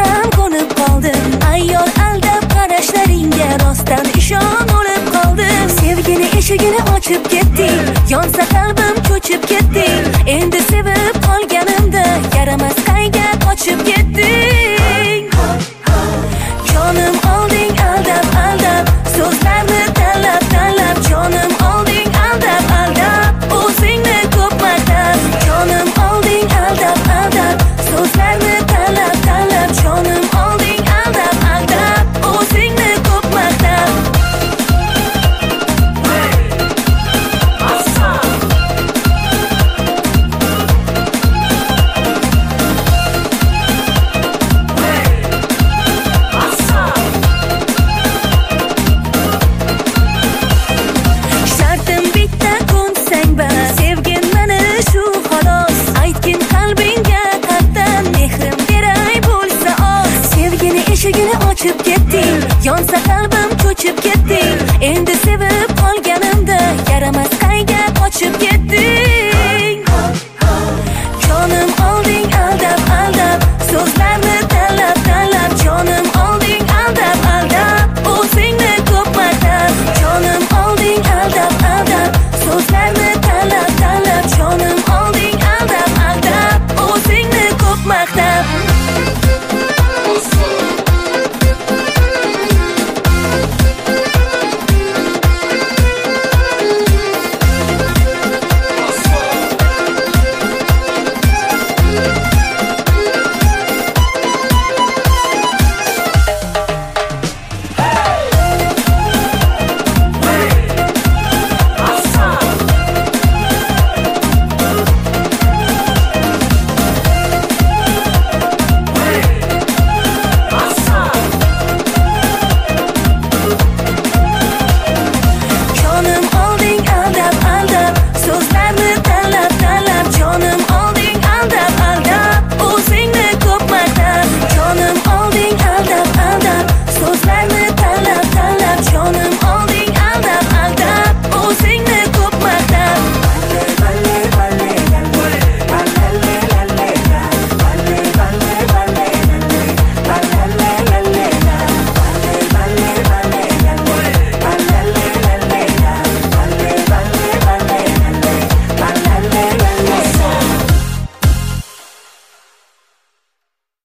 ham ko'nib qoldim. Ayol aldab qarashlaringga rostdan ishon olib qoldim. Sevgini eshigini ochib ketding, yonsa qalbim cho'chib ketding. Endi sevib qolganimda yaramas qayga qochib ketding. Jonim olding aldab aldab, so'zlarni tanlab tanlab. Jonim olding aldab aldab, o'zingni ko'p maqtab. Jonim olding aldab aldab, so'zlarni tanlab tanlab. Jonim olding aldab aldab, o'zingni ko'p maqtab. Shartim bitta ko'nsang bas, sevgin meni shu xolos. Aytgin qalbingga qatdan, mehrim beray bo'lsa oz. Sevgini eshigini ochib ketding, yonsa qalbim cho'chib ketding. Endi